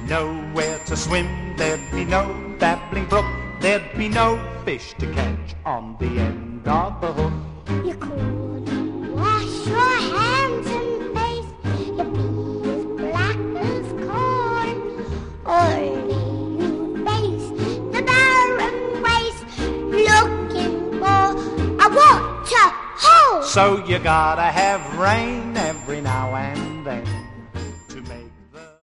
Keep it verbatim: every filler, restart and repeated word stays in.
nowhere to swim, there'd be no babbling brook, there'd be no fish to catch on the end of the hook. You couldn't wash your hands and face, you'd be as black as corn. Only you face the barren waste, looking for a water hole. So you gotta have rain every now and then,